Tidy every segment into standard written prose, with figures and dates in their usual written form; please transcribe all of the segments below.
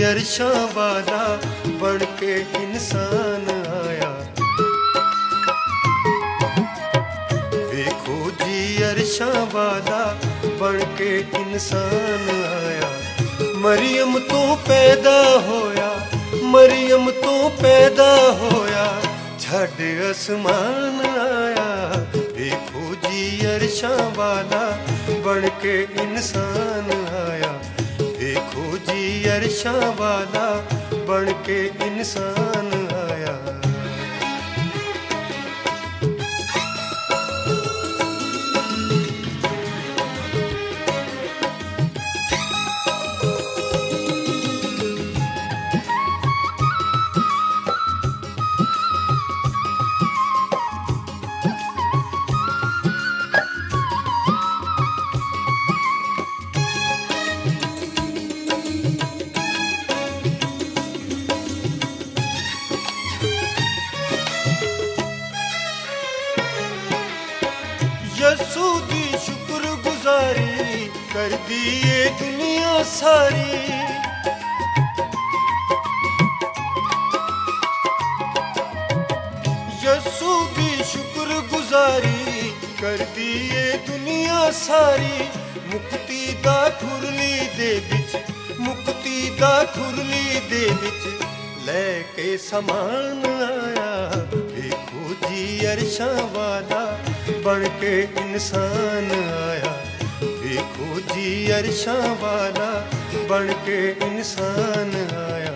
अरशां वाला बन के इंसान आया। देखो जी अरशां वाला बन के इंसान आया। मरियम तो पैदा होया, मरियम तो पैदा होया, छड़ आसमान आया। देखो जी अरशां वाला बन के इंसान आया। देखो जी अरशां वाला बन के इंसान आया। यसू दी शुक्र गुजारी कर दी ये दुनिया सारी। यसू दी शुक्र गुजारी कर दी ये दुनिया सारी। मुक्ति दा खुरली दे विच, मुक्ति दा खुरली दे विच लेके समान आया। देखो जी अरशां वाला बन के इंसान आया। देखो जी अरशां वाला बन के इंसान आया।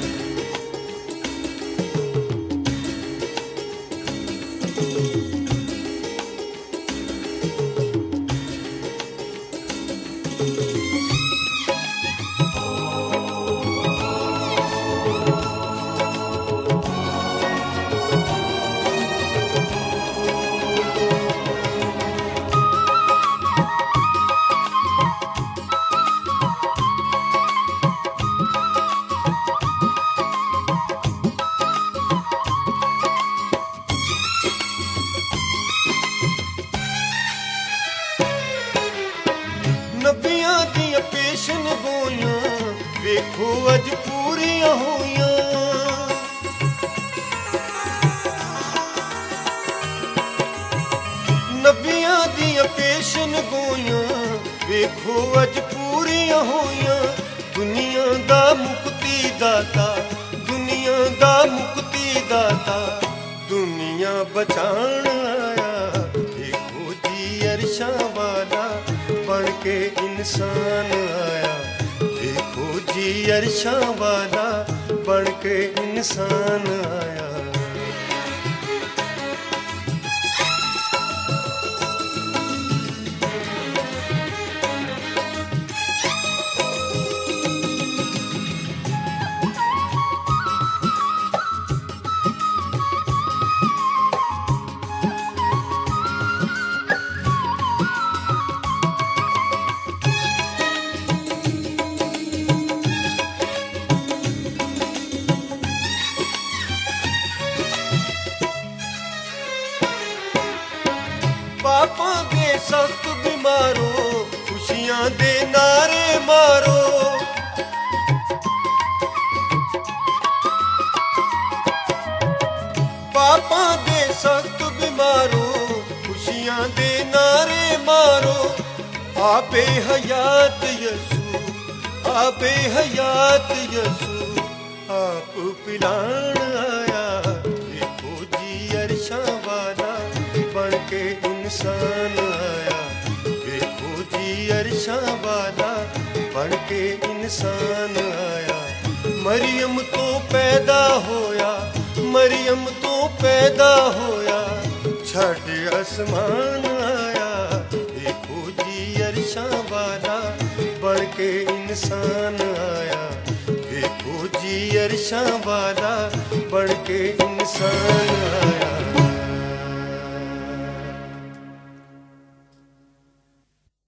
नबियां दियां पेशन गोइयां वेखो अज पूरियां होइयां। नबियां दियां पेशन गोइयां वेखो अज पूरियां होइयां। दुनिया दा मुक्ति दाता, दुनिया दा मुक्ति दाता, दुनिया बचान आया। देखो जी अरशां वाला बन के इंसान आया। देखो जी अरशां वाला बन के इंसान आया। पापां दे सख्त बीमारो खुशियां दे नारे मारो। पापां दे सख्त बीमारो खुशियां दे नारे मारो। आपे हयात यसू, आपे हयात यसू आप पिलान आया। देखो जी अरशां वाला बन के इंसान आया। देखो जी अरशां वाला बन के इंसान आया। मरियम तो पैदा होया, मरियम तो पैदा होया, छड़ आसमान आया। देखो जी अरशां वाला बन के इंसान आया। देखो जी अरशां वाला बन के इंसान